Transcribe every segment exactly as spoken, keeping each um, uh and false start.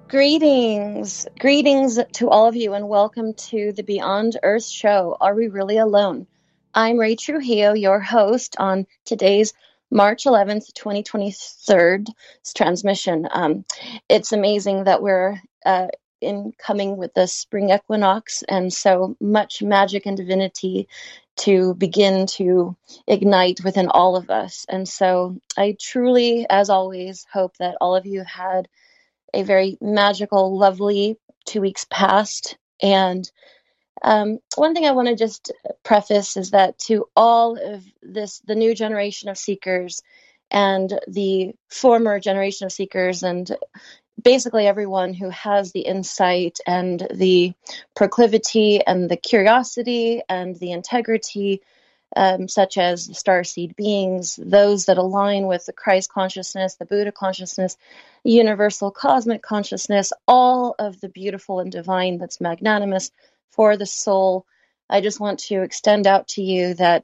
Greetings, greetings to all of you, and welcome to the Beyond Earth show. Are we really alone? I'm Ray Trujillo, your host on today's March eleventh, twenty twenty-three transmission. Um, it's amazing that we're uh, incoming with the spring equinox, and so much magic and divinity to begin to ignite within all of us. And so I truly, as always, hope that all of you had a very magical, lovely two weeks past. And um, one thing I want to just preface is that to all of this, the new generation of seekers and the former generation of seekers, and basically everyone who has the insight and the proclivity and the curiosity and the integrity, um, such as the starseed beings, those that align with the Christ consciousness, the Buddha consciousness, universal cosmic consciousness, all of the beautiful and divine that's magnanimous for the soul. I just want to extend out to you that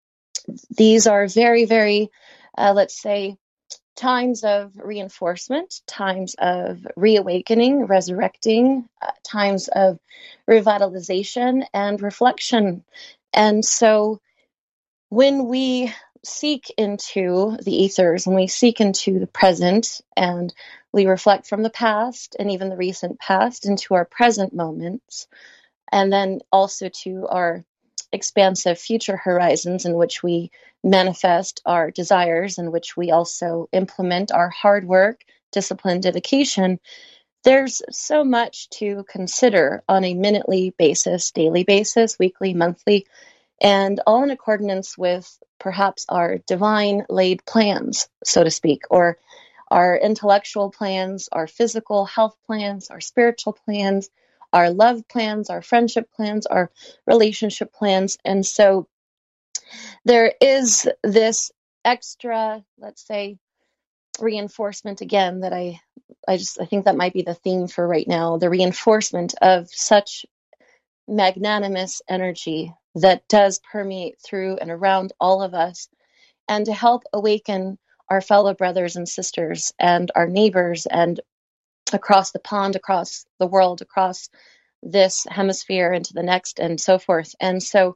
these are very, very, uh, let's say, times of reinforcement, times of reawakening, resurrecting, uh, times of revitalization and reflection. And so when we seek into the ethers, when we seek into the present, and we reflect from the past and even the recent past into our present moments, and then also to our expansive future horizons in which we manifest our desires, in which we also implement our hard work, discipline, dedication, there's so much to consider on a minutely basis, daily basis, weekly, monthly, and all in accordance with perhaps our divine laid plans, so to speak, or our intellectual plans, our physical health plans, our spiritual plans, our love plans, our friendship plans, our relationship plans. And so there is this extra, let's say, reinforcement again that I I just I think that might be the theme for right now, the reinforcement of such magnanimous energy that does permeate through and around all of us, and to help awaken our fellow brothers and sisters and our neighbors and across the pond, across the world, across this hemisphere into the next, and so forth. And so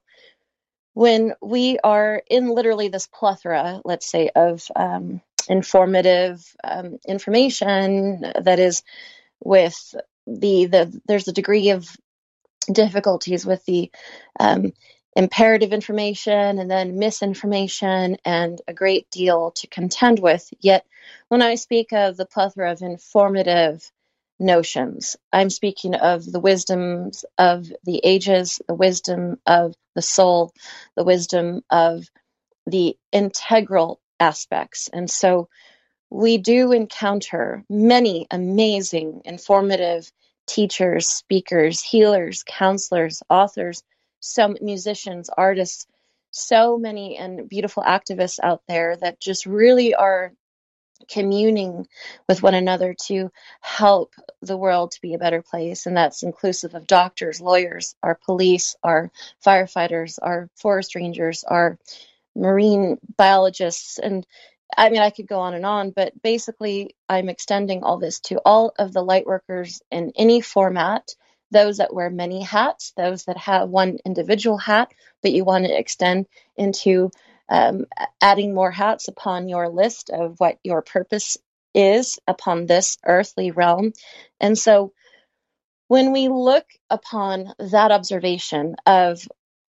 when we are in literally this plethora, let's say, of um, informative um, information that is with the, the there's a degree of difficulties with the um, imperative information and then misinformation and a great deal to contend with. Yet when I speak of the plethora of informative notions, I'm speaking of the wisdoms of the ages, the wisdom of the soul, the wisdom of the integral aspects. And so we do encounter many amazing, informative teachers, speakers, healers, counselors, authors, some musicians, artists, so many and beautiful activists out there that just really are communing with one another to help the world to be a better place. And that's inclusive of doctors, lawyers, our police, our firefighters, our forest rangers, our marine biologists, and I mean, I could go on and on, but basically I'm extending all this to all of the light workers in any format, those that wear many hats, those that have one individual hat, but you want to extend into um, adding more hats upon your list of what your purpose is upon this earthly realm. And so when we look upon that observation of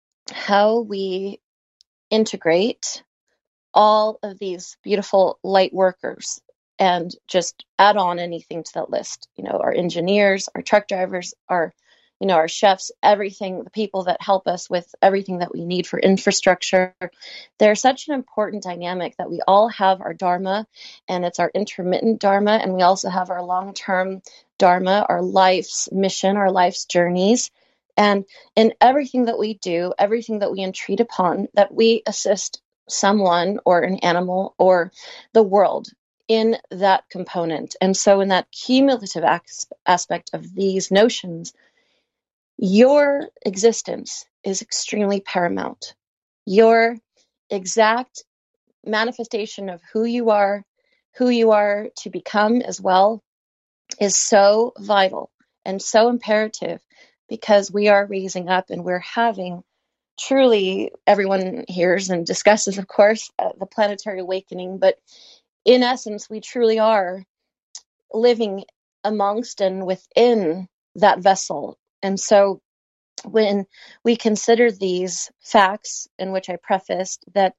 how we integrate all of these beautiful light workers and just add on anything to that list, you know, our engineers, our truck drivers, our, you know, our chefs, everything, the people that help us with everything that we need for infrastructure. They're such an important dynamic that we all have our dharma, and it's our intermittent dharma, and we also have our long-term dharma, our life's mission, our life's journeys. And in everything that we do, everything that we entreat upon, that we assist someone or an animal or the world in that component. And so in that cumulative as- aspect of these notions, your existence is extremely paramount. Your exact manifestation of who you are, who you are to become as well, is so vital and so imperative, because we are raising up and we're having truly, everyone hears and discusses, of course, uh, the planetary awakening, but in essence, we truly are living amongst and within that vessel. And so when we consider these facts, in which I prefaced that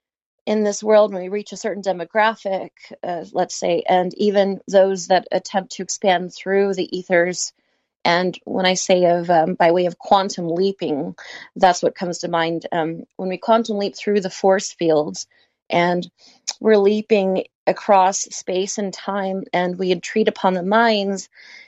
in this world, when we reach a certain demographic, uh, let's say, and even those that attempt to expand through the ethers, and when I say of um, by way of quantum leaping, that's what comes to mind. Um, when we quantum leap through the force fields, and we're leaping across space and time, and we entreat upon the minds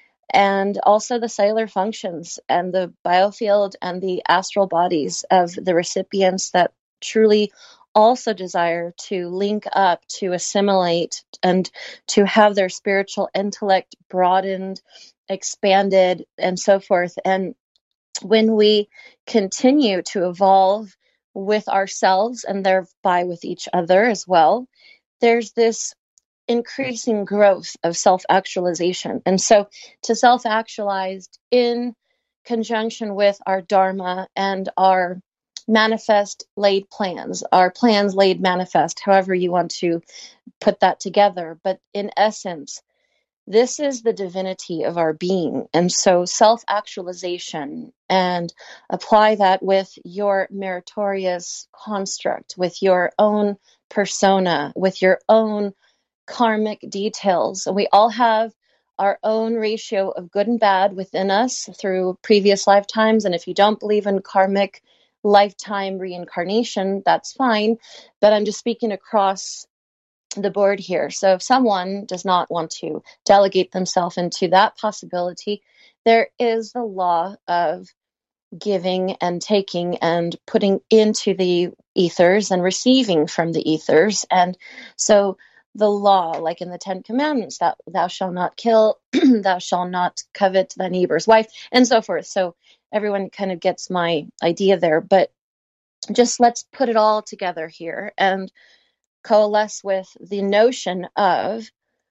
and also the cellular functions and the biofield and the astral bodies of the recipients that truly also desire to link up, to assimilate, and to have their spiritual intellect broadened, expanded, and so forth. And when we continue to evolve with ourselves and thereby with each other as well, there's this increasing growth of self-actualization. And so to self-actualize in conjunction with our dharma and our manifest laid plans, our plans laid manifest, however you want to put that together. But in essence, this is the divinity of our being. And so self-actualization, and apply that with your meritorious construct, with your own persona, with your own karmic details. We all have our own ratio of good and bad within us through previous lifetimes. And if you don't believe in karmic lifetime reincarnation, that's fine. But I'm just speaking across the board here. So if someone does not want to delegate themselves into that possibility, there is the law of giving and taking and putting into the ethers and receiving from the ethers. And so the law, like in the Ten Commandments, that thou shalt not kill, thou shalt not covet thy neighbor's wife, and so forth. So everyone kind of gets my idea there. But just let's put it all together here and coalesce with the notion of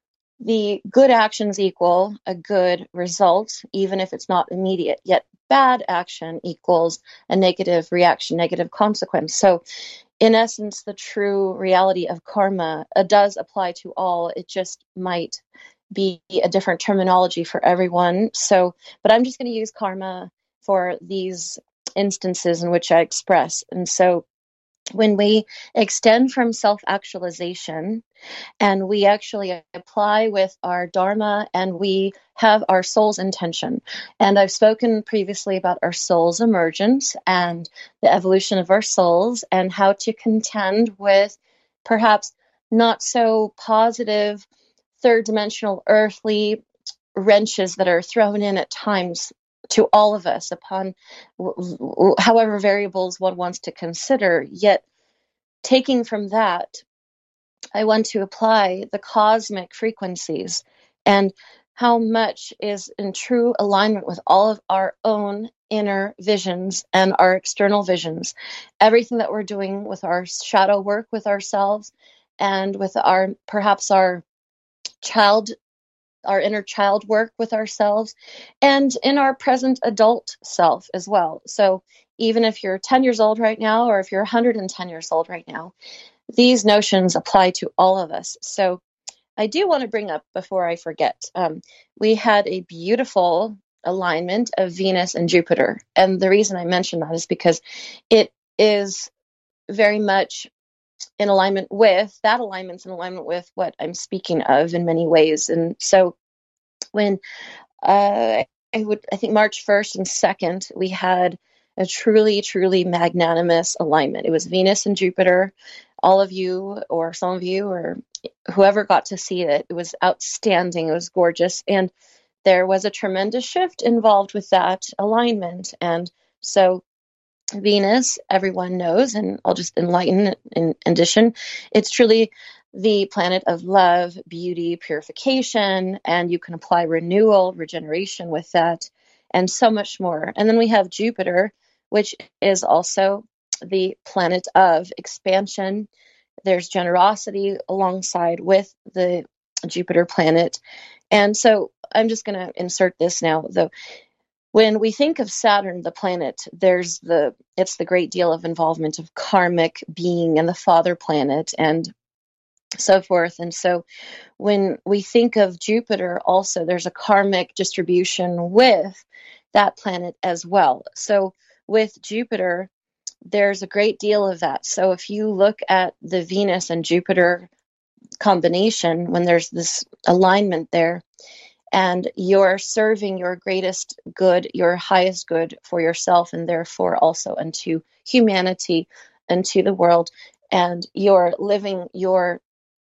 the good actions equal a good result, even if it's not immediate, yet bad action equals a negative reaction, negative consequence. So in essence, the true reality of karma uh, does apply to all. It just might be a different terminology for everyone. So, but I'm just going to use karma for these instances in which I express. And so when we extend from self-actualization, and we actually apply with our dharma, and we have our soul's intention. And I've spoken previously about our soul's emergence and the evolution of our souls, and how to contend with perhaps not so positive third dimensional earthly wrenches that are thrown in at times to all of us upon however variables one wants to consider. Yet taking from that, I want to apply the cosmic frequencies and how much is in true alignment with all of our own inner visions and our external visions. Everything that we're doing with our shadow work with ourselves, and with our, perhaps our child, our inner child work with ourselves, and in our present adult self as well. So even if you're ten years old right now, or if you're one hundred ten years old right now, these notions apply to all of us. So I do want to bring up, before I forget, um, we had a beautiful alignment of Venus and Jupiter. And the reason I mention that is because it is very much in alignment with, that alignment's in alignment with what I'm speaking of in many ways. And so when uh, I would, I think March first and second, we had a truly, truly magnanimous alignment. It was Venus and Jupiter. All of you, or some of you, or whoever got to see it, it was outstanding. It was gorgeous. And there was a tremendous shift involved with that alignment. And so Venus, everyone knows, and I'll just enlighten in addition, it's truly the planet of love, beauty, purification, and you can apply renewal, regeneration with that, and so much more. And then we have Jupiter, which is also the planet of expansion. There's generosity alongside with the Jupiter planet. And so I'm just going to insert this now, though. When we think of Saturn, the planet, there's the it's the great deal of involvement of karmic being and the father planet and so forth. And so when we think of Jupiter, also there's a karmic distribution with that planet as well. So with Jupiter, there's a great deal of that. So if you look at the Venus and Jupiter combination, when there's this alignment there, and you're serving your greatest good, your highest good for yourself, and therefore also unto humanity, unto the world, and you're living your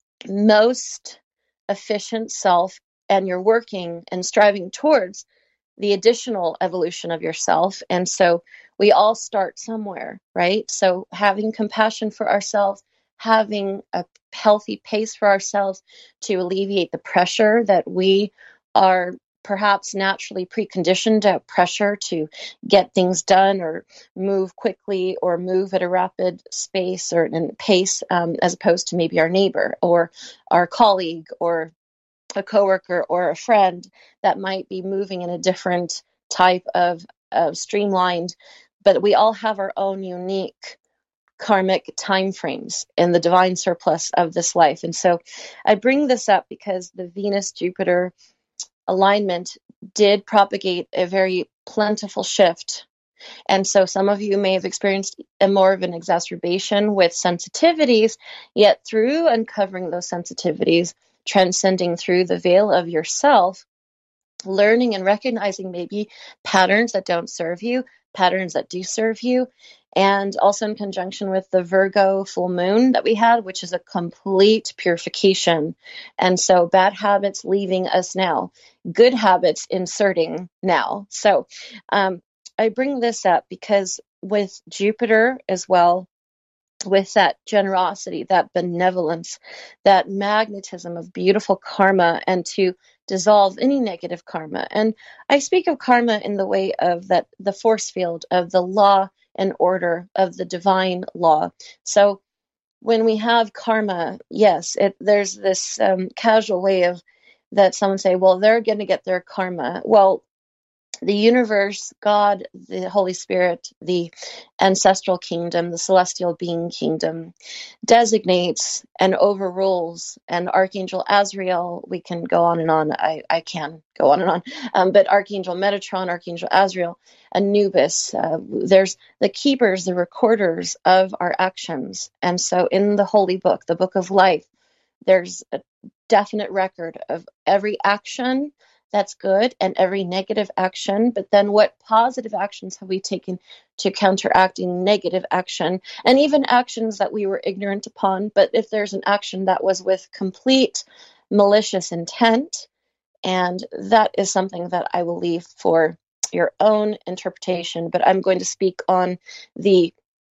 most efficient self, and you're working and striving towards the additional evolution of yourself. And so we all start somewhere, right? So having compassion for ourselves, having a healthy pace for ourselves to alleviate the pressure that we are perhaps naturally preconditioned to pressure to get things done or move quickly or move at a rapid space or in pace, um, as opposed to maybe our neighbor or our colleague or a coworker or a friend that might be moving in a different type of, of streamlined, but we all have our own unique karmic time frames in the divine surplus of this life. And so I bring this up because the Venus Jupiter alignment did propagate a very plentiful shift. And so some of you may have experienced a more of an exacerbation with sensitivities, yet through uncovering those sensitivities, transcending through the veil of yourself, learning and recognizing maybe patterns that don't serve you, patterns that do serve you, and also in conjunction with the Virgo full moon that we had, which is a complete purification. And so bad habits leaving us now, good habits inserting now. So um, I bring this up because with Jupiter as well, with that generosity, that benevolence, that magnetism of beautiful karma, and to dissolve any negative karma. And I speak of karma in the way of that the force field of the law and order of the divine law. So when we have karma, yes, it, there's this um, casual way of that someone say, well, they're going to get their karma. Well, the universe, God, the Holy Spirit, the ancestral kingdom, the celestial being kingdom, designates and overrules. And Archangel Azrael, we can go on and on. I, I can go on and on. Um, but Archangel Metatron, Archangel Azrael, Anubis, uh, there's the keepers, the recorders of our actions. And so in the Holy Book, the Book of Life, there's a definite record of every action that's good and every negative action, but then what positive actions have we taken to counteracting negative action, and even actions that we were ignorant upon. But if there's an action that was with complete malicious intent, and that is something that I will leave for your own interpretation, but I'm going to speak on the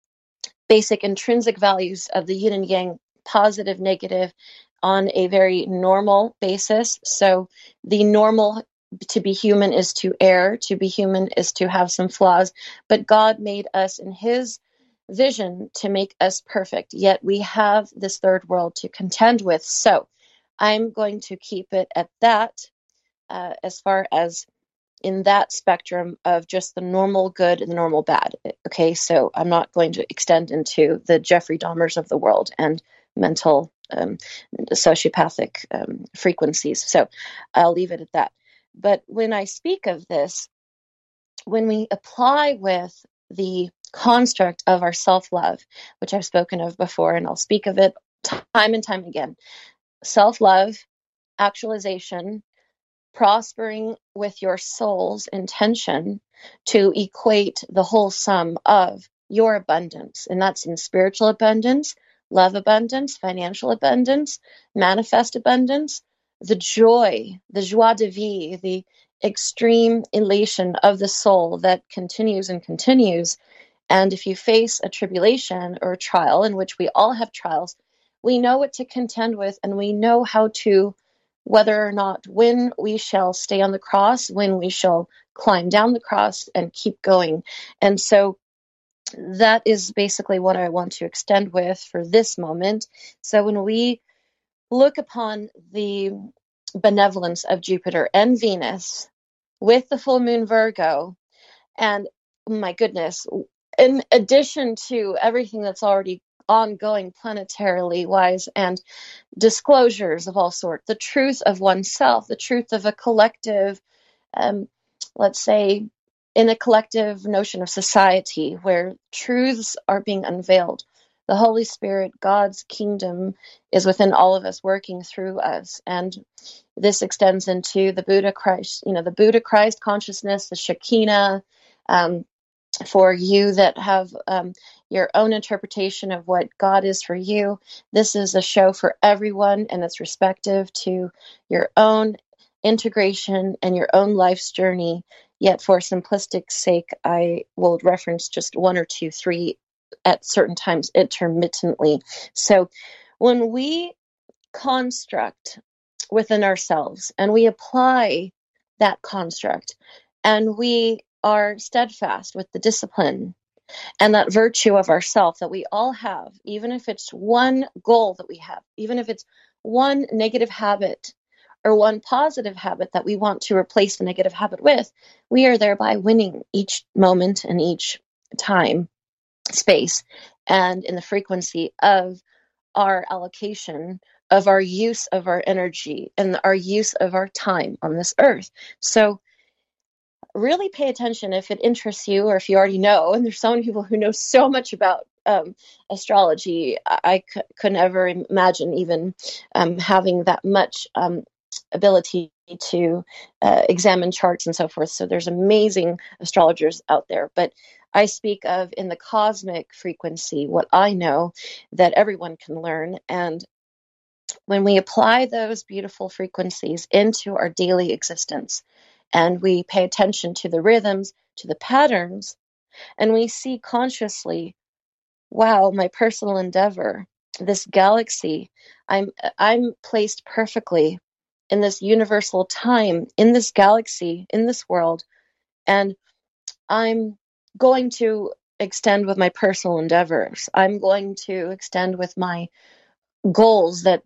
basic intrinsic values of the yin and yang, positive, negative, on a very normal basis. So the normal to be human is to err, to be human is to have some flaws, but God made us in his vision to make us perfect, yet we have this third world to contend with. So I'm going to keep it at that, uh, as far as in that spectrum of just the normal good and the normal bad. Okay, so I'm not going to extend into the Jeffrey Dahmers of the world and mental um, sociopathic um, frequencies. So I'll leave it at that. But when I speak of this, when we apply with the construct of our self-love, which I've spoken of before, and I'll speak of it time and time again, self-love, actualization, prospering with your soul's intention to equate the whole sum of your abundance. And that's in spiritual abundance, love abundance, financial abundance, manifest abundance, the joy, the joie de vivre, the extreme elation of the soul that continues and continues. And if you face a tribulation or a trial, in which we all have trials, we know what to contend with, and we know how to, whether or not, when we shall stay on the cross, when we shall climb down the cross and keep going. And so that is basically what I want to extend with for this moment. So when we look upon the benevolence of Jupiter and Venus with the full moon Virgo, and my goodness, in addition to everything that's already ongoing planetarily wise and disclosures of all sorts, the truth of oneself, the truth of a collective, um, let's say, in a collective notion of society where truths are being unveiled. The Holy Spirit, God's kingdom, is within all of us, working through us. And this extends into the Buddha Christ, you know, the Buddha Christ consciousness, the Shekinah, um, for you that have um, your own interpretation of what God is for you. This is a show for everyone, and it's respective to your own integration and your own life's journey. Yet for simplistic sake, I will reference just one or two, three at certain times intermittently. So when we construct within ourselves and we apply that construct and we are steadfast with the discipline and that virtue of ourself that we all have, even if it's one goal that we have, even if it's one negative habit or one positive habit that we want to replace the negative habit with, we are thereby winning each moment and each time, space, and in the frequency of our allocation of our use of our energy and our use of our time on this earth. So really pay attention if it interests you or if you already know. And there's so many people who know so much about um, astrology. I, I c- could never imagine even um, having that much um, ability to uh, examine charts and so forth. So there's amazing astrologers out there. But I speak of in the cosmic frequency, what I know that everyone can learn. And when we apply those beautiful frequencies into our daily existence and we pay attention to the rhythms, to the patterns, and we see consciously, wow, my personal endeavor, this galaxy, I'm I'm placed perfectly in this universal time, in this galaxy, in this world, and I'm going to extend with my personal endeavors. I'm going to extend with my goals that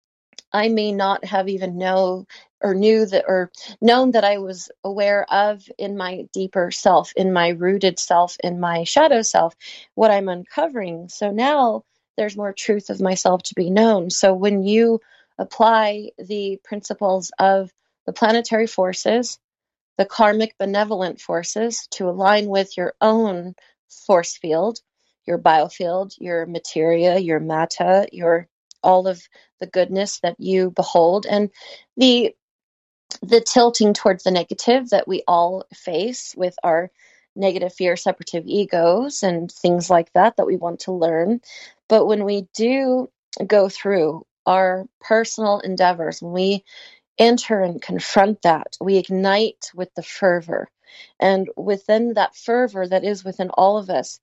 I may not have even know or knew that or known that I was aware of in my deeper self, in my rooted self, in my shadow self, what I'm uncovering. So now there's more truth of myself to be known. So when you apply the principles of the planetary forces, the karmic benevolent forces to align with your own force field, your biofield, your materia, your matter, your all of the goodness that you behold, and the the tilting towards the negative that we all face with our negative fear separative egos and things like that that we want to learn. But when we do go through our personal endeavors, when we enter and confront that, we ignite with the fervor, and within that fervor that is within all of us,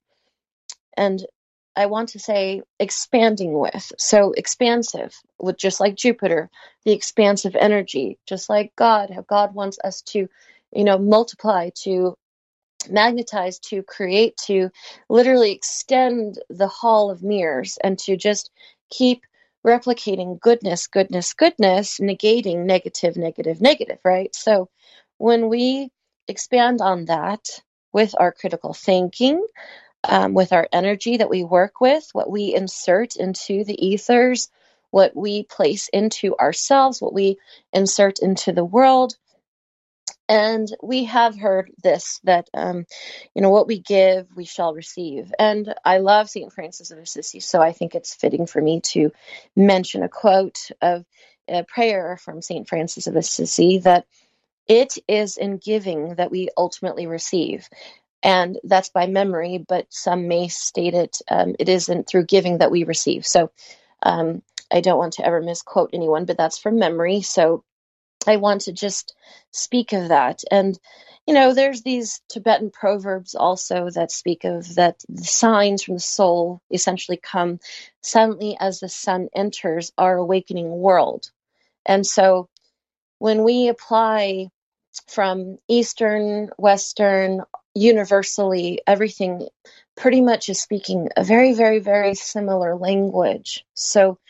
and I want to say expanding with, so expansive, with just like Jupiter, the expansive energy, just like God, how God wants us to, you know, multiply, to magnetize, to create, to literally extend the hall of mirrors and to just keep replicating goodness, goodness, goodness, negating negative, negative, negative, right? So when we expand on that with our critical thinking, um, with our energy that we work with, what we insert into the ethers, what we place into ourselves, what we insert into the world. And we have heard this, that, um, you know, what we give, we shall receive. And I love Saint Francis of Assisi, so I think it's fitting for me to mention a quote of a prayer from Saint Francis of Assisi, that it is in giving that we ultimately receive. And that's by memory, but some may state it, um, it isn't through giving that we receive. So um, I don't want to ever misquote anyone, but that's from memory. So I want to just speak of that. And, you know, there's these Tibetan proverbs also that speak of that the signs from the soul essentially come suddenly as the sun enters our awakening world. And so when we apply from Eastern, Western, universally, everything pretty much is speaking a very, very, very similar language. So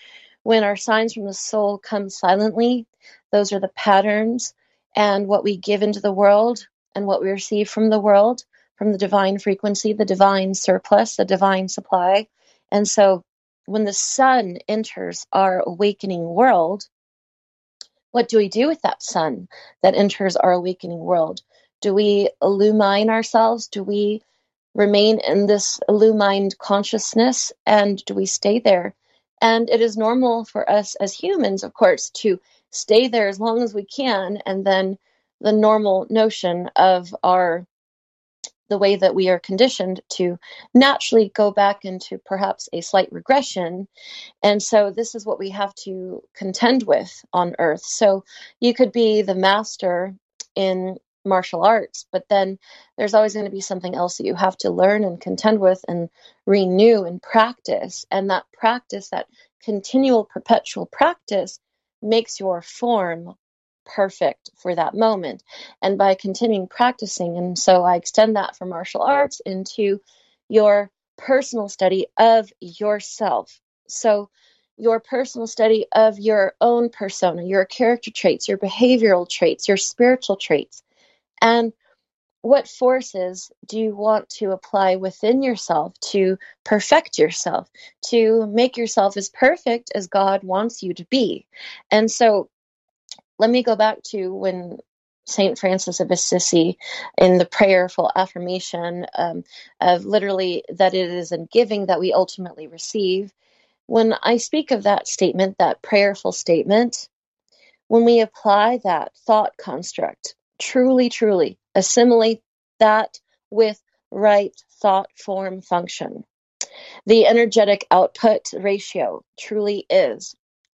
When our signs from the soul come silently, those are the patterns and what we give into the world and what we receive from the world, from the divine frequency, the divine surplus, the divine supply. And so when the sun enters our awakening world, what do we do with that sun that enters our awakening world? Do we illumine ourselves? Do we remain in this illumined consciousness? And do we stay there? And it is normal for us as humans, of course, to stay there as long as we can. And then the normal notion of our the way that we are conditioned to naturally go back into perhaps a slight regression. And so this is what we have to contend with on earth. So you could be the master in martial arts, but then there's always going to be something else that you have to learn and contend with and renew and practice. And that practice, that continual perpetual practice, makes your form perfect for that moment. And by continuing practicing, and so I extend that from martial arts into your personal study of yourself. So your personal study of your own persona, your character traits, your behavioral traits, your spiritual traits, and what forces do you want to apply within yourself to perfect yourself, to make yourself as perfect as God wants you to be. And so let me go back to when Saint Francis of Assisi, in the prayerful affirmation um, of literally that it is in giving that we ultimately receive. When I speak of that statement, that prayerful statement, when we apply that thought construct, truly, truly assimilate that with right thought form function, the energetic output ratio truly is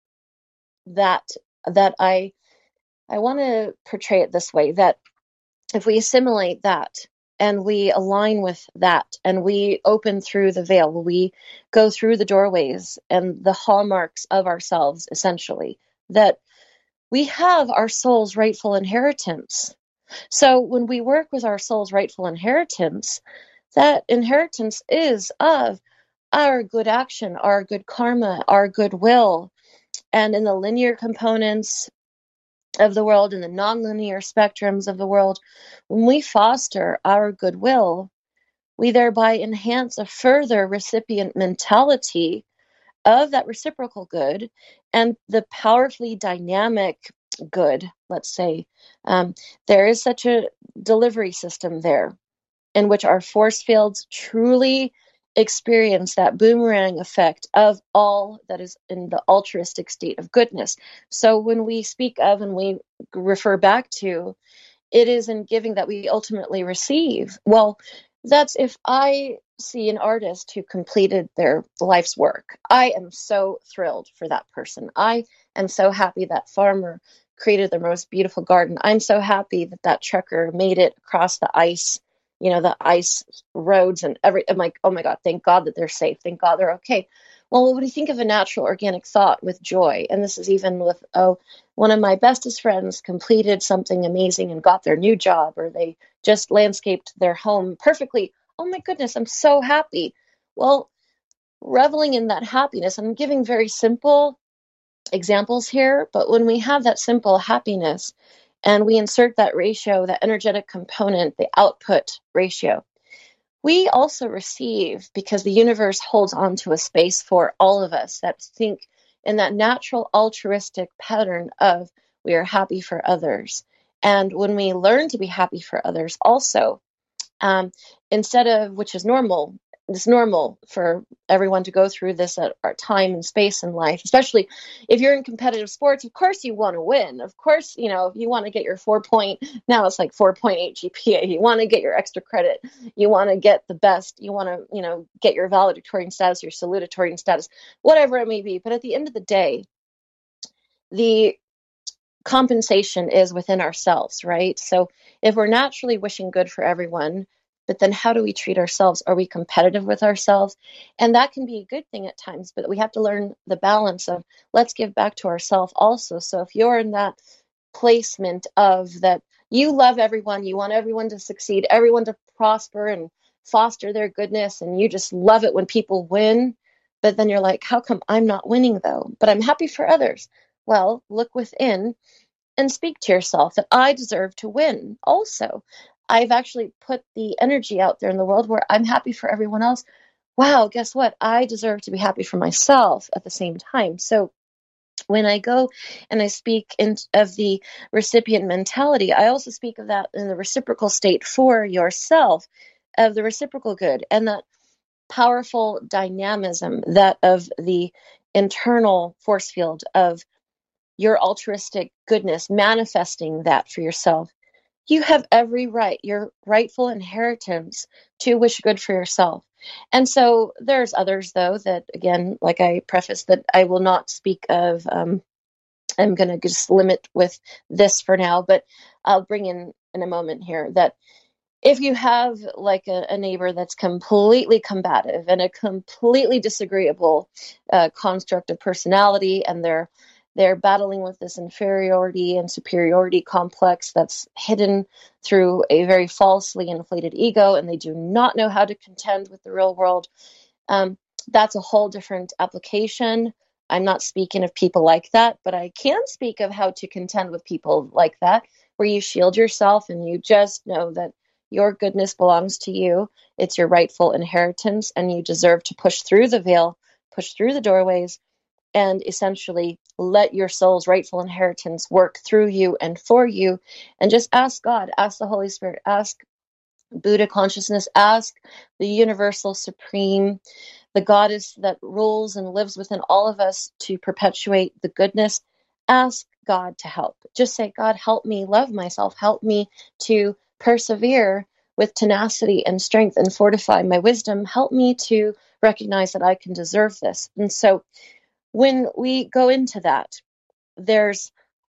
that that I I want to portray it this way, that if we assimilate that and we align with that and we open through the veil, we go through the doorways and the hallmarks of ourselves, essentially, that we have our soul's rightful inheritance. So when we work with our soul's rightful inheritance, that inheritance is of our good action, our good karma, our goodwill. And in the linear components of the world, in the nonlinear spectrums of the world, when we foster our goodwill, we thereby enhance a further recipient mentality of that reciprocal good and the powerfully dynamic good, let's say. Um, there is such a delivery system there in which our force fields truly experience that boomerang effect of all that is in the altruistic state of goodness. So when we speak of and we refer back to, it is in giving that we ultimately receive. Well, that's if I see an artist who completed their life's work. I am so thrilled for that person. I am so happy that farmer created the most beautiful garden. I'm so happy that that trucker made it across the ice, you know, the ice roads and every, I'm like, oh my God, thank God that they're safe. Thank God they're okay. Well, what do you think of a natural organic thought with joy? And this is even with, oh, one of my bestest friends completed something amazing and got their new job, or they just landscaped their home perfectly. Oh my goodness, I'm so happy. Well, reveling in that happiness, I'm giving very simple examples here, but when we have that simple happiness and we insert that ratio, that energetic component, the output ratio, we also receive, because the universe holds on to a space for all of us that think in that natural altruistic pattern of we are happy for others. And when we learn to be happy for others also, um, instead of, which is normal, it's normal for everyone to go through this at our time and space in life, especially if you're in competitive sports. Of course you want to win. Of course, you know, you want to get your four point, now it's like four point eight G P A. You want to get your extra credit. You want to get the best. You want to, you know, get your valedictorian status, your salutatorian status, whatever it may be. But at the end of the day, the compensation is within ourselves, right? So if we're naturally wishing good for everyone, but then how do we treat ourselves? Are we competitive with ourselves? And that can be a good thing at times, but we have to learn the balance of let's give back to ourselves also. So if you're in that placement of that you love everyone, you want everyone to succeed, everyone to prosper and foster their goodness, and you just love it when people win, But then you're like, how come I'm not winning though? But I'm happy for others. Well, look within and speak to yourself that I deserve to win also. I've actually put the energy out there in the world where I'm happy for everyone else. Wow, guess what? I deserve to be happy for myself at the same time. So when I go and I speak in, of the recipient mentality, I also speak of that in the reciprocal state for yourself, of the reciprocal good, and that powerful dynamism, that of the internal force field of your altruistic goodness, manifesting that for yourself. You have every right, your rightful inheritance, to wish good for yourself. And so there's others, though, that, again, like I prefaced, that I will not speak of. Um, I'm going to just limit with this for now, but I'll bring in in a moment here that if you have like a, a neighbor that's completely combative and a completely disagreeable uh, construct of personality, and they're they're battling with this inferiority and superiority complex that's hidden through a very falsely inflated ego, and they do not know how to contend with the real world, um, that's a whole different application. I'm not speaking of people like that, but I can speak of how to contend with people like that, where you shield yourself and you just know that your goodness belongs to you. It's your rightful inheritance, and you deserve to push through the veil, push through the doorways, and essentially let your soul's rightful inheritance work through you and for you. And just ask God, ask the Holy Spirit, ask Buddha consciousness, ask the universal supreme, the goddess that rules and lives within all of us to perpetuate the goodness. Ask God to help. Just say, God, help me love myself. Help me to persevere with tenacity and strength and fortify my wisdom. Help me to recognize that I can deserve this. And so when we go into that, there's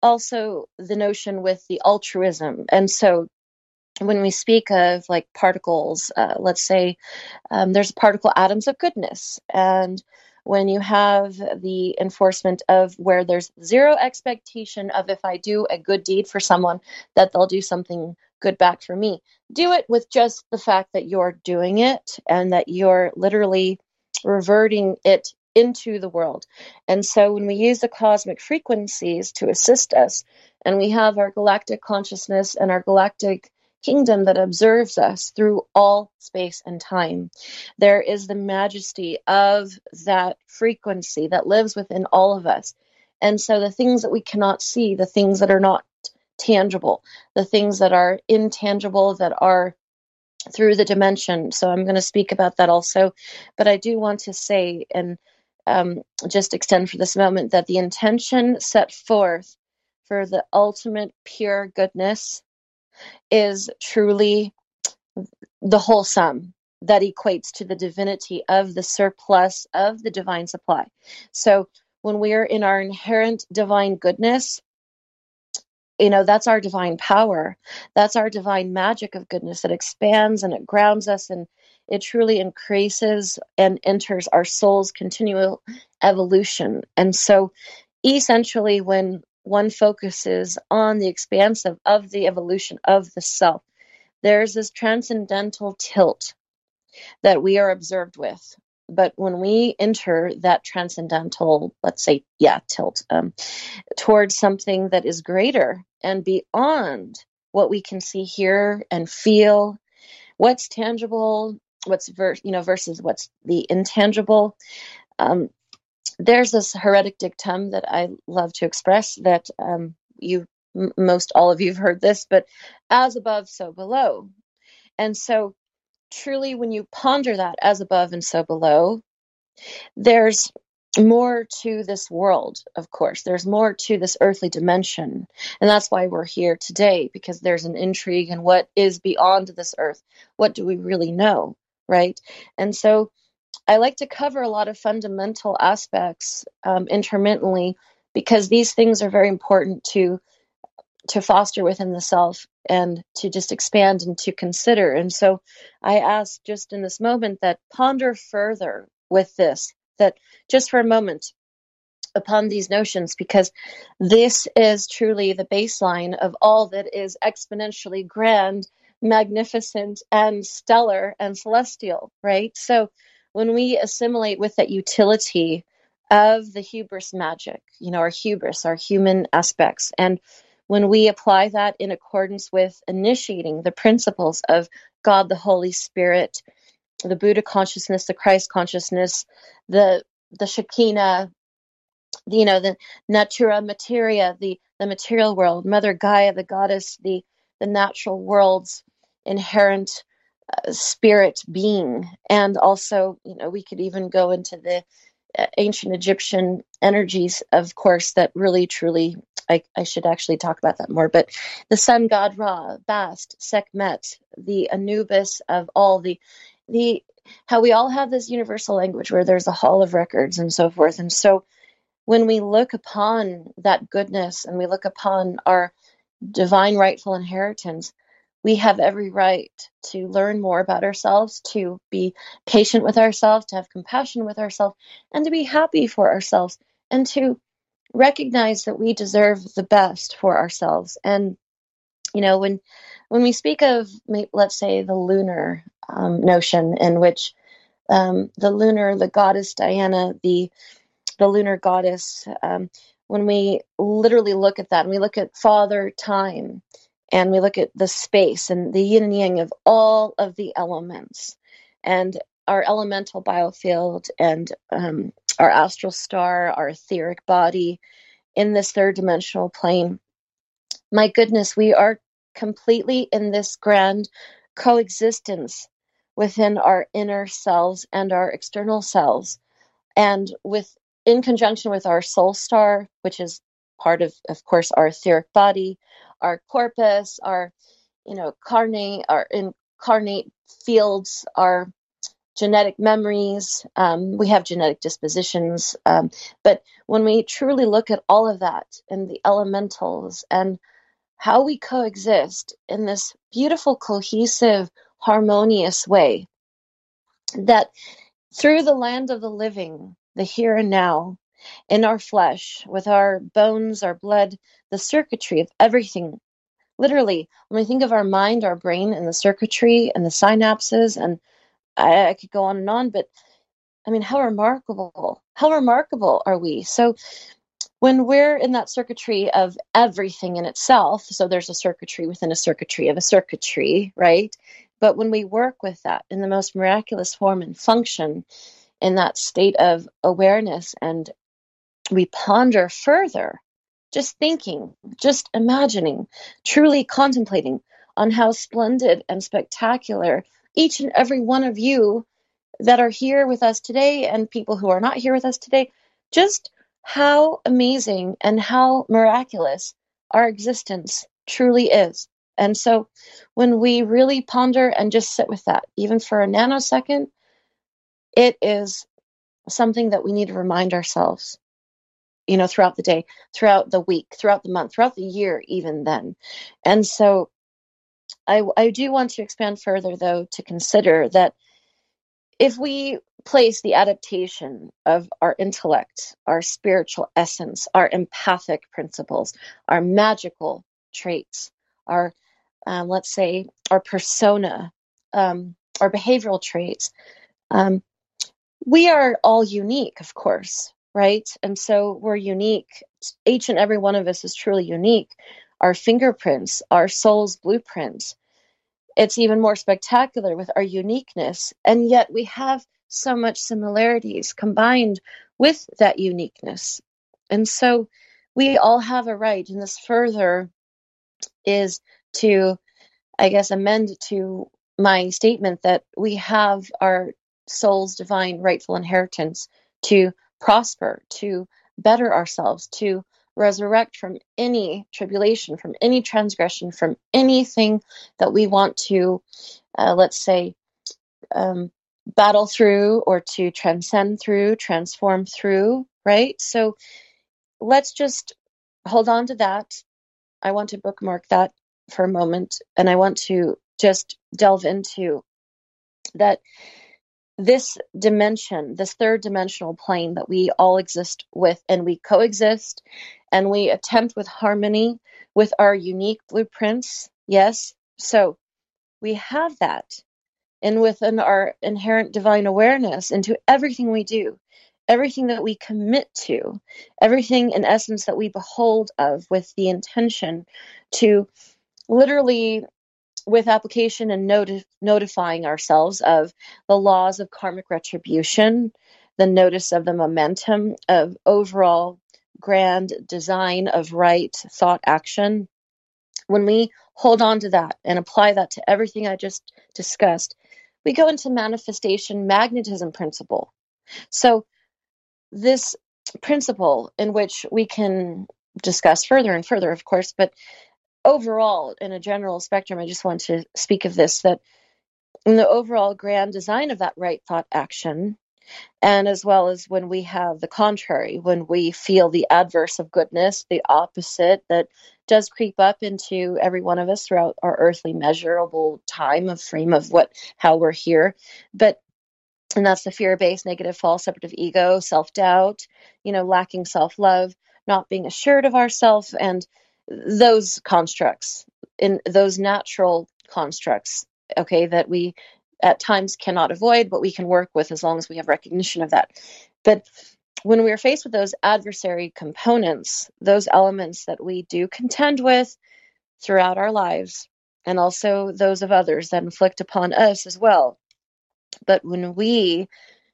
also the notion with the altruism. And so when we speak of like particles, uh, let's say um, there's particle atoms of goodness. And when you have the enforcement of where there's zero expectation of, if I do a good deed for someone, that they'll do something good back for me. Do it with just the fact that you're doing it and that you're literally reverting it into the world. And so when we use the cosmic frequencies to assist us, and we have our galactic consciousness and our galactic kingdom that observes us through all space and time, there is the majesty of that frequency that lives within all of us. And so the things that we cannot see, the things that are not tangible, the things that are intangible, that are through the dimension. So I'm going to speak about that also. But I do want to say, and um, just extend for this moment, that the intention set forth for the ultimate pure goodness is truly the whole sum that equates to the divinity of the surplus of the divine supply. So when we are in our inherent divine goodness, you know, that's our divine power. That's our divine magic of goodness that expands and it grounds us, and it truly increases and enters our soul's continual evolution. And so essentially, when one focuses on the expansive of the evolution of the self, there's this transcendental tilt that we are observed with. But when we enter that transcendental, let's say, yeah, tilt um, towards something that is greater and beyond what we can see, hear, and feel, what's tangible, what's ver- you know versus what's the intangible. Um, there's this heretic dictum that I love to express that um, you, m- most all of you have heard this, but as above, so below. And so truly, when you ponder that, as above and so below, there's more to this world, of course. There's more to this earthly dimension. And that's why we're here today, because there's an intrigue in what is beyond this earth. What do we really know, right? And so I like to cover a lot of fundamental aspects um, intermittently, because these things are very important to to foster within the self and to just expand and to consider. And so I ask just in this moment that ponder further with this, that just for a moment upon these notions, because this is truly the baseline of all that is exponentially grand, magnificent, and stellar and celestial, right? So when we assimilate with that utility of the hubris magic, you know, our hubris, our human aspects, and when we apply that in accordance with initiating the principles of God, the Holy Spirit, the Buddha consciousness, the Christ consciousness, the the Shekinah, you know, the natura materia, the the material world, Mother Gaia, the goddess, the the natural world's inherent uh, spirit being, and also, you know, we could even go into the uh, ancient Egyptian energies, of course, that really truly. I, I should actually talk about that more, but the sun god Ra, Bast, Sekhmet, the Anubis of all the the how we all have this universal language where there's a hall of records and so forth. And so when we look upon that goodness and we look upon our divine rightful inheritance, we have every right to learn more about ourselves, to be patient with ourselves, to have compassion with ourselves, and to be happy for ourselves, and to recognize that we deserve the best for ourselves. And you know, when when we speak of, let's say, the lunar um, notion, in which um, the lunar, the goddess Diana, the the lunar goddess, um, when we literally look at that and we look at Father Time, and we look at the space and the yin and yang of all of the elements, and our elemental biofield, and um, our astral star, our etheric body in this third dimensional plane, my goodness, we are completely in this grand coexistence within our inner selves and our external selves, and with in conjunction with our soul star, which is part of, of course, our etheric body, our corpus, our, you know, carnate, our incarnate fields, our genetic memories. Um, we have genetic dispositions, um, but when we truly look at all of that and the elementals and how we coexist in this beautiful, cohesive, harmonious way, that through the land of the living, the here and now, in our flesh, with our bones, our blood, the circuitry of everything, literally, when we think of our mind, our brain, and the circuitry and the synapses, and I, I could go on and on, but I mean, how remarkable, how remarkable are we? So when we're in that circuitry of everything in itself, so there's a circuitry within a circuitry of a circuitry, right? But when we work with that in the most miraculous form and function in that state of awareness, and we ponder further, just thinking, just imagining, truly contemplating on how splendid and spectacular each and every one of you that are here with us today, and people who are not here with us today, just how amazing and how miraculous our existence truly is. And so when we really ponder and just sit with that, even for a nanosecond, it is something that we need to remind ourselves, you know, throughout the day, throughout the week, throughout the month, throughout the year, even then. And so I, I do want to expand further, though, to consider that if we place the adaptation of our intellect, our spiritual essence, our empathic principles, our magical traits, our, um, let's say, our persona, um, our behavioral traits, um, we are all unique, of course, right? And so we're unique. Each and every one of us is truly unique. Our fingerprints, our soul's blueprints. It's even more spectacular with our uniqueness, and yet we have so much similarities combined with that uniqueness. And so we all have a right, and this further is to, I guess, amend to my statement that we have our soul's divine rightful inheritance to prosper, to better ourselves, to resurrect from any tribulation, from any transgression, from anything that we want to, uh, let's say, um, battle through, or to transcend through, transform through, right? So let's just hold on to that. I want to bookmark that for a moment, and I want to just delve into that this dimension, this third dimensional plane that we all exist with, and we coexist, and we attempt with harmony with our unique blueprints. Yes. So we have that. and within our inherent divine awareness into everything we do, everything that we commit to, everything in essence that we behold of, with the intention to literally, with application and noti- notifying ourselves of the laws of karmic retribution, the notice of the momentum of overall grand design of right thought action. When we hold on to that and apply that to everything I just discussed, we go into manifestation magnetism principle. So this principle, in which we can discuss further and further, of course, but overall, in a general spectrum, I just want to speak of this, that in the overall grand design of that right thought action, and as well as when we have the contrary, when we feel the adverse of goodness, the opposite that does creep up into every one of us throughout our earthly measurable time of frame of what, how we're here. But, and that's the fear-based, negative, false, separative ego, self-doubt, you know, lacking self-love, not being assured of ourselves, and those constructs, in those natural constructs, okay, that we at times cannot avoid, but we can work with as long as we have recognition of that. But when we are faced with those adversary components, those elements that we do contend with throughout our lives, and also those of others that inflict upon us as well. But when we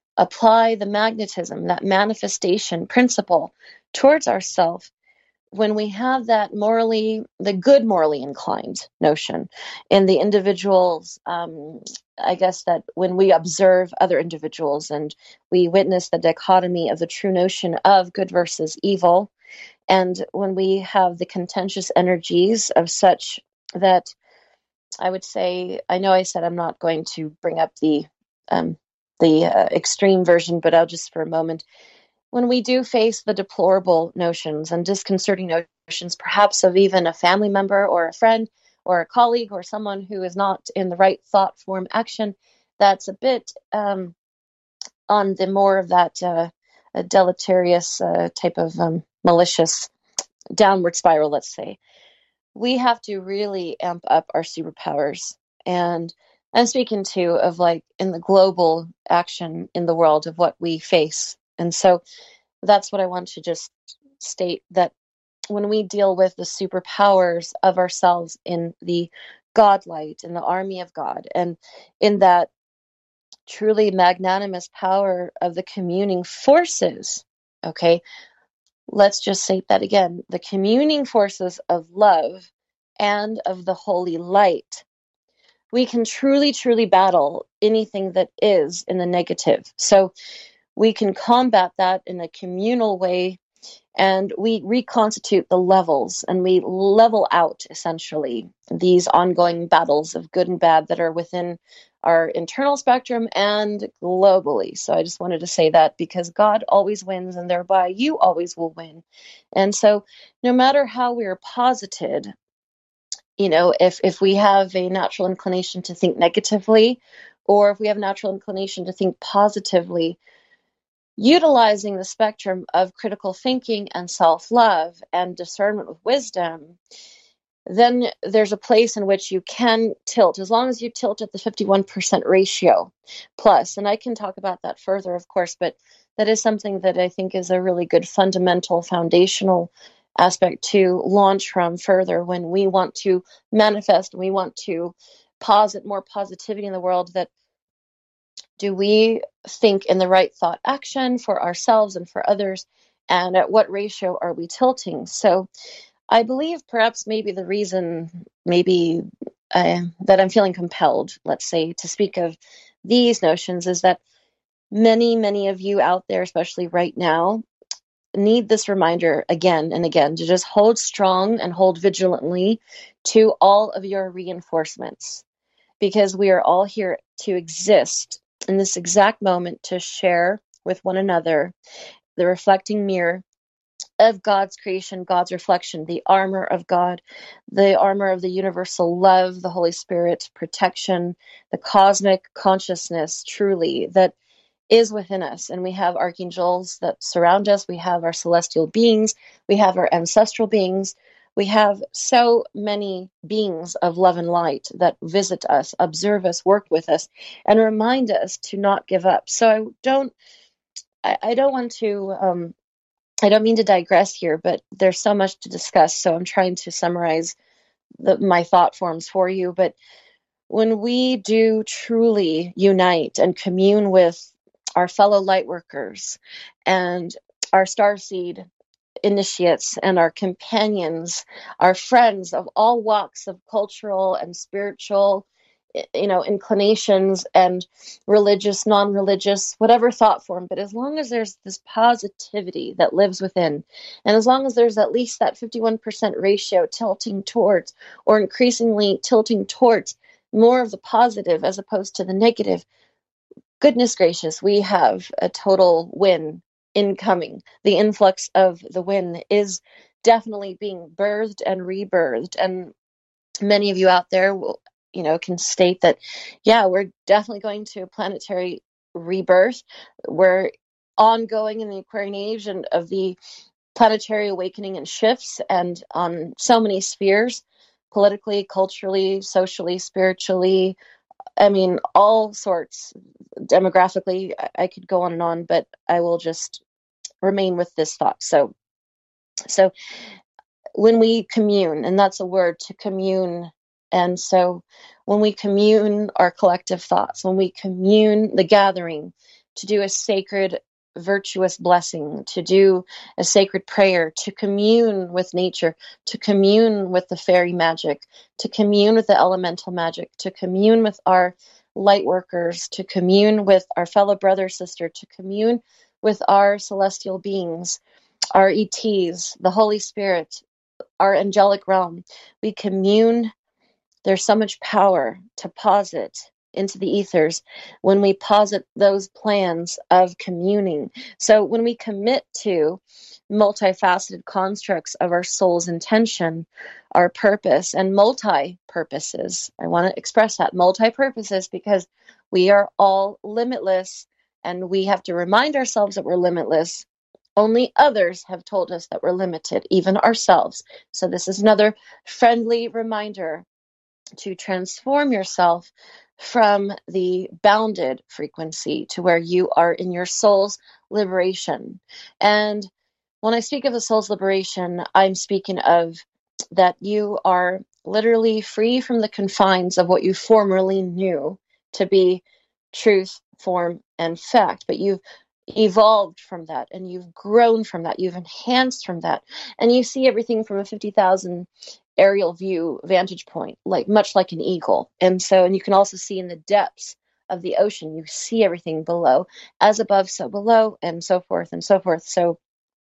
apply the magnetism, that manifestation principle towards ourselves, when we have that morally, the good morally inclined notion in the individuals, um, I guess that when we observe other individuals and we witness the dichotomy of the true notion of good versus evil, and when we have the contentious energies of such that, I would say, I know I said I'm not going to bring up the um, the uh, extreme version, but I'll just for a moment. When we do face the deplorable notions and disconcerting notions, perhaps of even a family member or a friend or a colleague or someone who is not in the right thought form action, that's a bit um, on the more of that uh, deleterious uh, type of um, malicious downward spiral, let's say. We have to really amp up our superpowers. And I'm speaking too of like in the global action in the world of what we face. And so that's what I want to just state, that when we deal with the superpowers of ourselves in the God light, in the army of God, and in that truly magnanimous power of the communing forces, okay, let's just say that again, the communing forces of love and of the holy light, we can truly, truly battle anything that is in the negative. So we can combat that in a communal way, and we reconstitute the levels, and we level out essentially these ongoing battles of good and bad that are within our internal spectrum and globally. So I just wanted to say that, because God always wins, and thereby you always will win. And so no matter how we are posited, you know, if if we have a natural inclination to think negatively, or if we have a natural inclination to think positively, utilizing the spectrum of critical thinking and self-love and discernment with wisdom, then there's a place in which you can tilt, as long as you tilt at the fifty-one percent ratio plus. And I can talk about that further, of course, but that is something that I think is a really good fundamental, foundational aspect to launch from further when we want to manifest and we want to posit more positivity in the world. That do we think in the right thought action for ourselves and for others? And at what ratio are we tilting? So I believe perhaps maybe the reason maybe uh, that I'm feeling compelled, let's say, to speak of these notions is that many, many of you out there, especially right now, need this reminder again and again to just hold strong and hold vigilantly to all of your reinforcements, because we are all here to exist in this exact moment, to share with one another the reflecting mirror of God's creation, God's reflection, the armor of God, the armor of the universal love, the Holy Spirit, protection, the cosmic consciousness truly that is within us. And we have archangels that surround us. We have our celestial beings. We have our ancestral beings. We have so many beings of love and light that visit us, observe us, work with us, and remind us to not give up. So I don't, I, I don't want to, um, I don't mean to digress here, but there's so much to discuss. So I'm trying to summarize the, my thought forms for you. But when we do truly unite and commune with our fellow light workers and our starseed initiates and our companions, our friends of all walks of cultural and spiritual, you know, inclinations and religious, non-religious, whatever thought form. But as long as there's this positivity that lives within, and as long as there's at least that fifty-one percent ratio tilting towards, or increasingly tilting towards, more of the positive as opposed to the negative, goodness gracious, we have a total win incoming. The influx of the win is definitely being birthed and rebirthed. And many of you out there will, you know, can state that, yeah, we're definitely going to a planetary rebirth. We're ongoing in the Aquarian age and of the planetary awakening and shifts, and on so many spheres, politically, culturally, socially, spiritually, I mean, all sorts, demographically. I could go on and on, but I will just remain with this thought. So, so when we commune, and that's a word, to commune. And so when we commune our collective thoughts, when we commune the gathering to do a sacred, virtuous blessing, to do a sacred prayer, to commune with nature, to commune with the fairy magic, to commune with the elemental magic, to commune with our light workers, to commune with our fellow brother, sister, to commune with our celestial beings, our E Ts, the Holy Spirit, our angelic realm. We commune. There's so much power to posit into the ethers when we posit those plans of communing. So when we commit to multifaceted constructs of our soul's intention, our purpose, and multi-purposes, I want to express that, multi-purposes, because we are all limitless, and we have to remind ourselves that we're limitless. Only others have told us that we're limited, even ourselves. So this is another friendly reminder to transform yourself from the bounded frequency to where you are in your soul's liberation. And when I speak of the soul's liberation, I'm speaking of that you are literally free from the confines of what you formerly knew to be truth, form, and fact, but you've evolved from that, and you've grown from that, you've enhanced from that, and you see everything from a fifty thousand aerial view vantage point, like much like an eagle. And so, and you can also see in the depths of the ocean, you see everything below, as above, so below, and so forth and so forth. So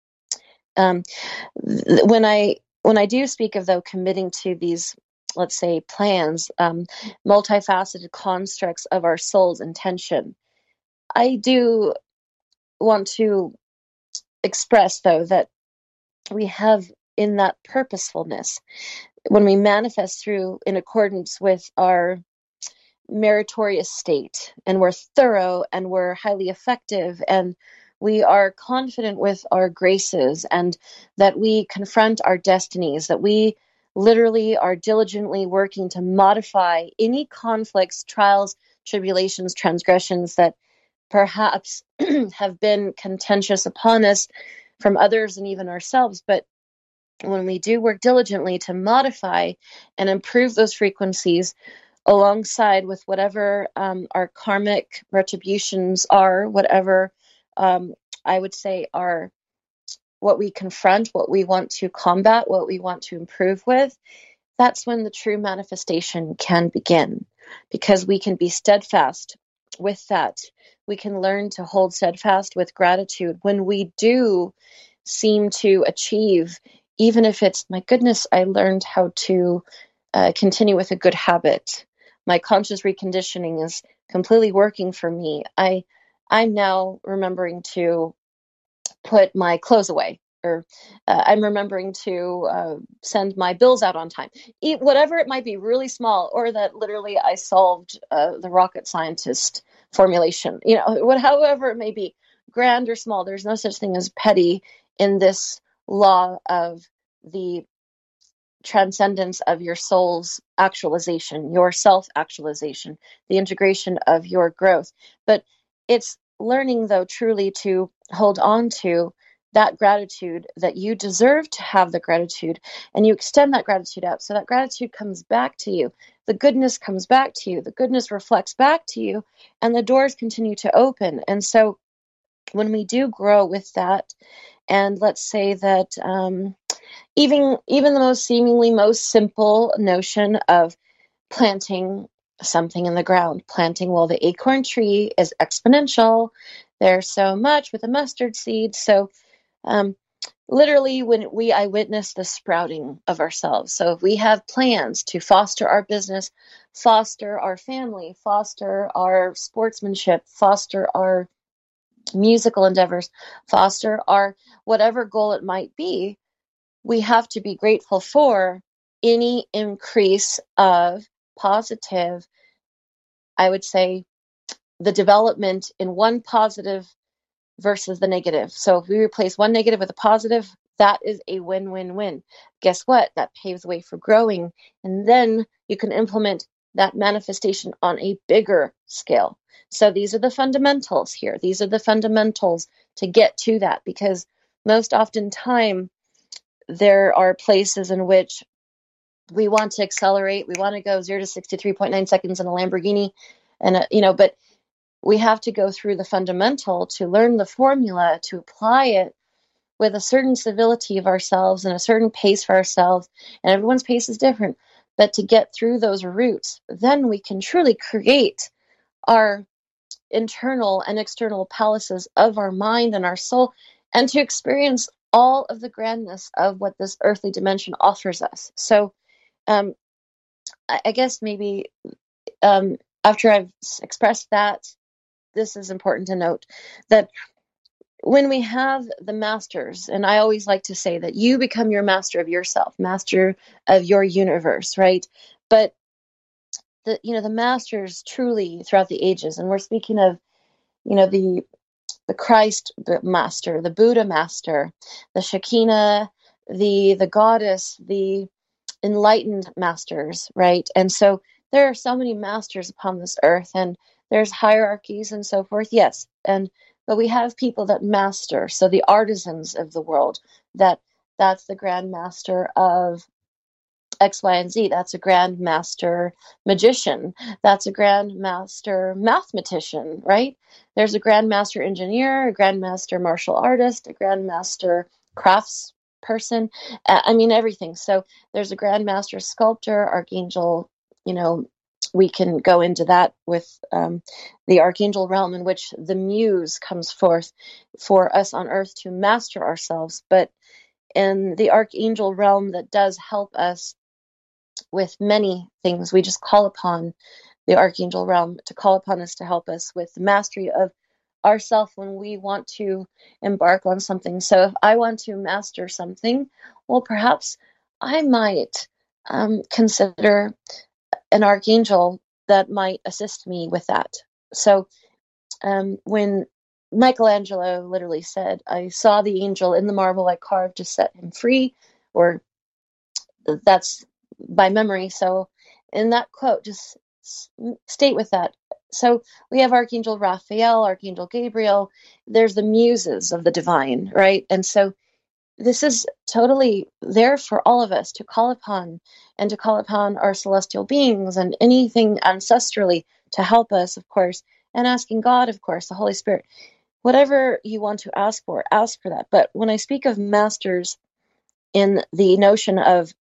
um, th- when I when I do speak of, though, committing to these, let's say, plans, um, multifaceted constructs of our soul's intention, I do want to express, though, that we have in that purposefulness, when we manifest through in accordance with our meritorious state, and we're thorough, and we're highly effective, and we are confident with our graces, and that we confront our destinies, that we literally are diligently working to modify any conflicts, trials, tribulations, transgressions that perhaps have been contentious upon us from others and even ourselves. But when we do work diligently to modify and improve those frequencies alongside with whatever um, our karmic retributions are, whatever um, I would say are what we confront, what we want to combat, what we want to improve with, that's when the true manifestation can begin, because we can be steadfast with that. We can learn to hold steadfast with gratitude when we do seem to achieve, even if it's, my goodness, I learned how to uh, continue with a good habit. My conscious reconditioning is completely working for me. I, I'm now remembering to put my clothes away, or uh, I'm remembering to uh, send my bills out on time. Eat whatever it might be, really small, or that literally I solved uh, the rocket scientist formulation. You know, what, however it may be, grand or small. There's no such thing as petty in this law of the transcendence of your soul's actualization, your self-actualization, the integration of your growth. But it's learning, though, truly to hold on to that gratitude, that you deserve to have the gratitude, and you extend that gratitude out. So that gratitude comes back to you. The goodness comes back to you. The goodness reflects back to you, and the doors continue to open. And so when we do grow with that, and let's say that um, even even the most seemingly most simple notion of planting something in the ground, planting, well, the acorn tree is exponential. There's so much with a mustard seed. So um, literally, when we I witness the sprouting of ourselves. So if we have plans to foster our business, foster our family, foster our sportsmanship, foster our musical endeavors, foster our whatever goal it might be, we have to be grateful for any increase of positive, I would say, the development in one positive versus the negative. So if we replace one negative with a positive, that is a win-win-win. Guess what? That paves the way for growing. And then you can implement that manifestation on a bigger scale. So these are the fundamentals here. These are the fundamentals to get to that, because most often time there are places in which we want to accelerate. We want to go zero to sixty-three point nine seconds in a Lamborghini, and a, you know, but we have to go through the fundamental to learn the formula, to apply it with a certain civility of ourselves and a certain pace for ourselves. And everyone's pace is different, but to get through those roots, then we can truly create our internal and external palaces of our mind and our soul, and to experience all of the grandness of what this earthly dimension offers us. So um, I, I guess maybe um, after I've expressed that, this is important to note that when we have the masters, and I always like to say that you become your master of yourself, master of your universe, right? But the, you know, the masters truly throughout the ages, and we're speaking of, you know, the the Christ master, the Buddha master, the Shekinah, the the goddess, the enlightened masters, right? And so there are so many masters upon this earth, and there's hierarchies and so forth, yes. And but we have people that master, so the artisans of the world, that that's the grand master of X, Y, and Z. That's a grand master magician. That's a grand master mathematician, right? There's a grand master engineer, a grand master martial artist, a grand master crafts person. Uh, I mean, everything. So there's a grand master sculptor, archangel, you know, we can go into that with um, the archangel realm in which the muse comes forth for us on earth to master ourselves. But in the archangel realm that does help us with many things, we just call upon the archangel realm to call upon us to help us with the mastery of ourself when we want to embark on something. So if I want to master something, well, perhaps I might um, consider an archangel that might assist me with that. So um, when Michelangelo literally said, I saw the angel in the marble I carved to set him free, or that's by memory. So in that quote, just state with that. So we have Archangel Raphael, Archangel Gabriel. There's the muses of the divine, right? And so this is totally there for all of us to call upon, and to call upon our celestial beings and anything ancestrally to help us, of course, and asking God, of course, the Holy Spirit, whatever you want to ask for, ask for that. But when I speak of masters in the notion of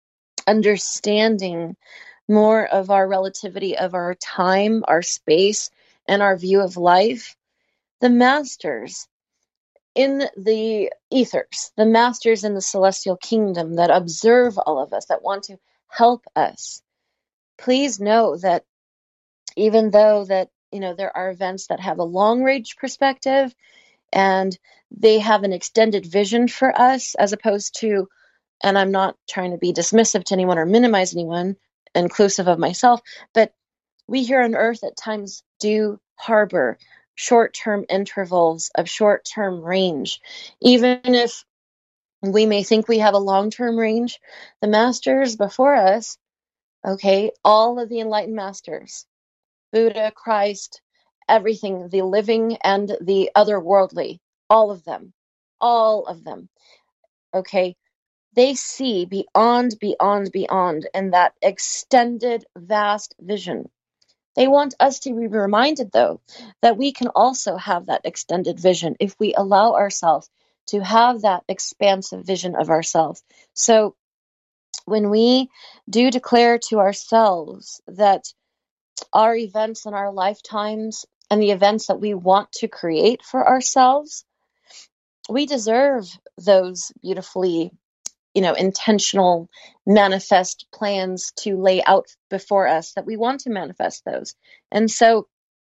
understanding more of our relativity of our time, our space, and our view of life, the masters in the ethers, the masters in the celestial kingdom that observe all of us, that want to help us, please know that even though that, you know, there are events that have a long range perspective and they have an extended vision for us, as opposed to, and I'm not trying to be dismissive to anyone or minimize anyone, inclusive of myself, but we here on earth at times do harbor short-term intervals of short-term range. Even if We may think we have a long-term range. The masters before us, okay, all of the enlightened masters, Buddha, Christ, everything, the living and the otherworldly, all of them, all of them, okay, they see beyond, beyond, beyond in that extended, vast vision. They want us to be reminded, though, that we can also have that extended vision if we allow ourselves to have that expansive vision of ourselves. So when we do declare to ourselves that our events in our lifetimes and the events that we want to create for ourselves, we deserve those beautifully, you know, intentional manifest plans to lay out before us, that we want to manifest those. And so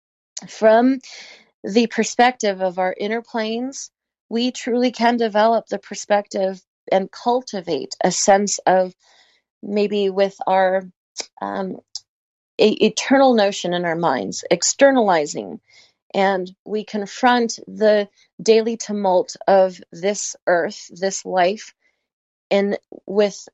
from the perspective of our inner planes, we truly can develop the perspective and cultivate a sense of, maybe with our um, a, eternal notion in our minds, externalizing, and we confront the daily tumult of this earth, this life, and with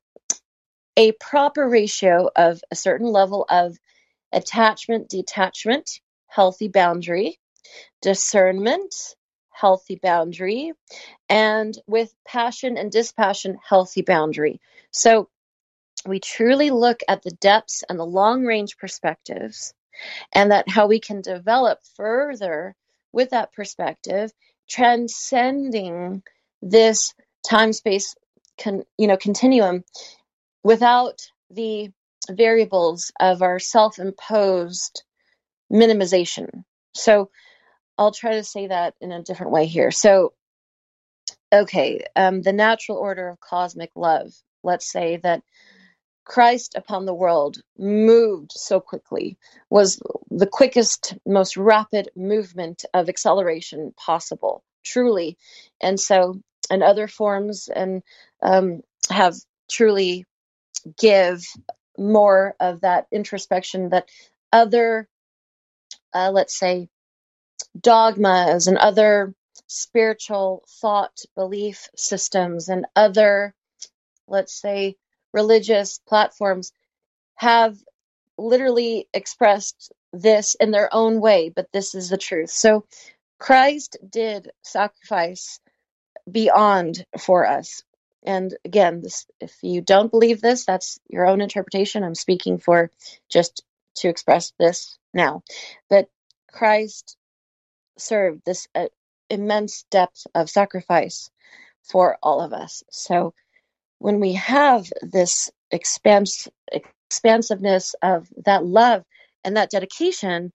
a proper ratio of a certain level of attachment, detachment, healthy boundary, discernment, healthy boundary, and with passion and dispassion, healthy boundary. So we truly look at the depths and the long range perspectives, and that how we can develop further with that perspective, transcending this time space con, you know, continuum without the variables of our self-imposed minimization. So I'll try to say that in a different way here. So, okay, um, the natural order of cosmic love. Let's say that Christ upon the world moved so quickly, was the quickest, most rapid movement of acceleration possible, truly. And so, and other forms and um, have truly give more of that introspection that other, uh, let's say, dogmas and other spiritual thought belief systems and other, let's say, religious platforms have literally expressed this in their own way, but this is the truth. So Christ did sacrifice beyond for us. And again, this, if you don't believe this, that's your own interpretation. I'm speaking for just to express this now. But Christ served this uh, immense depth of sacrifice for all of us. So when we have this expans- expansiveness of that love and that dedication,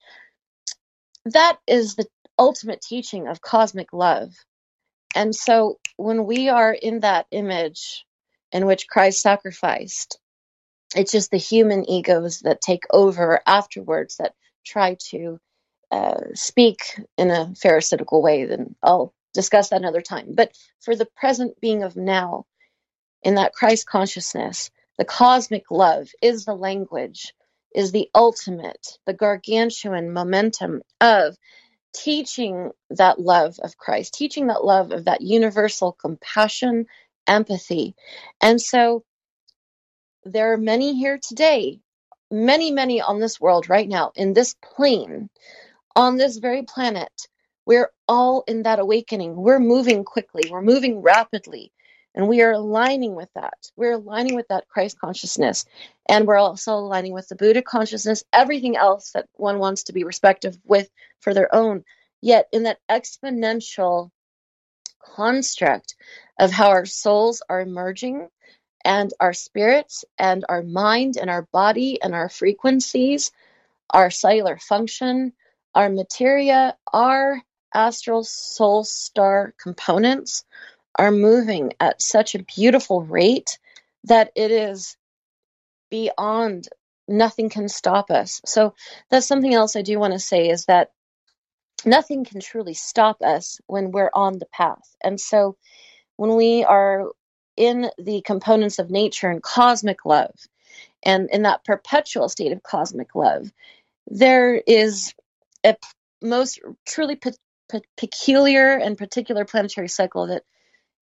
that is the ultimate teaching of cosmic love. And so when we are in that image in which Christ sacrificed, it's just the human egos that take over afterwards that try to uh, speak in a pharisaical way. Then I'll discuss that another time. But for the present being of now, in that Christ consciousness, the cosmic love is the language, is the ultimate, the gargantuan momentum of teaching that love of Christ, teaching that love of that universal compassion, empathy. And so there are many here today, many, many on this world right now, in this plane, on this very planet. We're all in that awakening. We're moving quickly. We're moving rapidly. And we are aligning with that. We're aligning with that Christ consciousness. And we're also aligning with the Buddha consciousness, everything else that one wants to be respective with for their own. Yet in that exponential construct of how our souls are emerging, and our spirits and our mind and our body and our frequencies, our cellular function, our materia, our astral soul star components are moving at such a beautiful rate that it is beyond, nothing can stop us. So that's something else I do want to say, is that nothing can truly stop us when we're on the path. And so when we are in the components of nature and cosmic love, and in that perpetual state of cosmic love, there is a most truly pe- pe- peculiar and particular planetary cycle that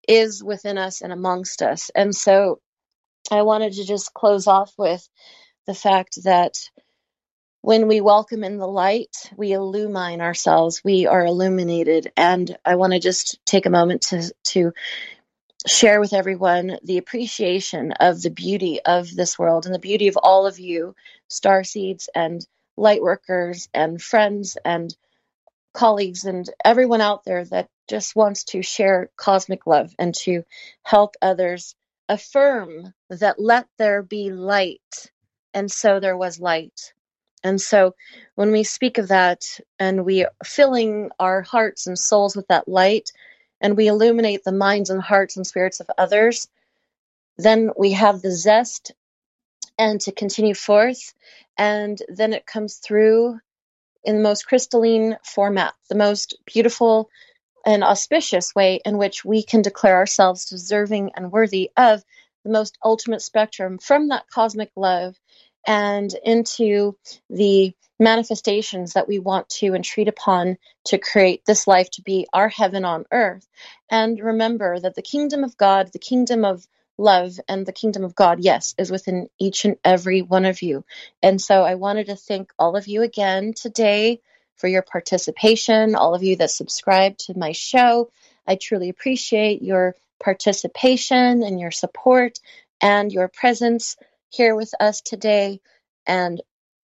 is within us and amongst us. And so I wanted to just close off with the fact that when we welcome in the light, we illumine ourselves. We are illuminated. And I want to just take a moment to, to share with everyone the appreciation of the beauty of this world and the beauty of all of you, starseeds and light workers and friends and colleagues and everyone out there that just wants to share cosmic love and to help others affirm that let there be light. And so there was light. And so when we speak of that and we are filling our hearts and souls with that light and we illuminate the minds and hearts and spirits of others, then we have the zest and to continue forth. And then it comes through in the most crystalline format, the most beautiful and auspicious way in which we can declare ourselves deserving and worthy of the most ultimate spectrum from that cosmic love and into the manifestations that we want to entreat upon to create this life to be our heaven on earth. And remember that the kingdom of God, the kingdom of love, and the kingdom of God, yes, is within each and every one of you. And so I wanted to thank all of you again today for your participation, all of you that subscribe to my show. I truly appreciate your participation and your support and your presence here with us today. And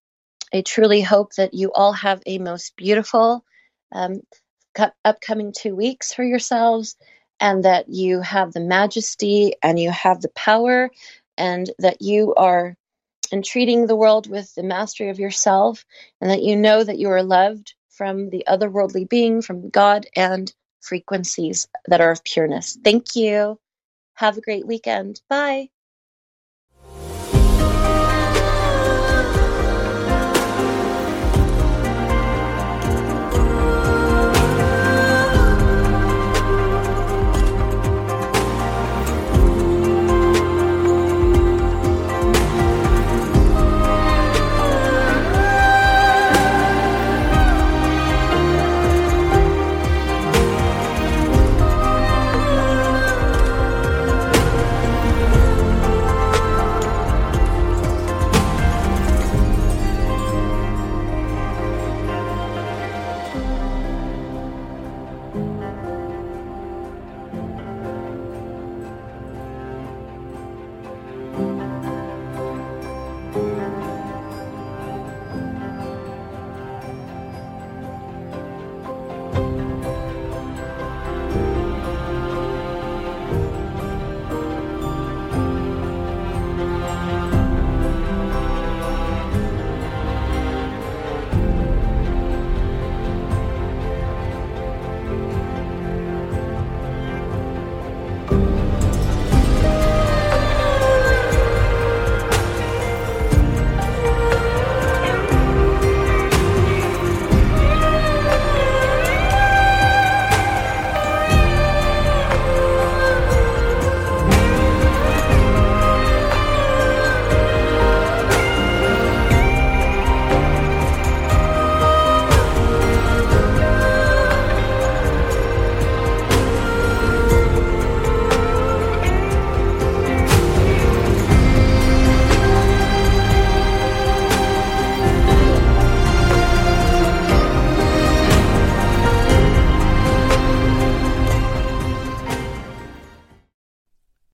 I truly hope that you all have a most beautiful um, upcoming two weeks for yourselves, and that you have the majesty and you have the power, and that you are entreating the world with the mastery of yourself, and that you know that you are loved from the otherworldly being, from God, and frequencies that are of pureness. Thank you. Have a great weekend. Bye.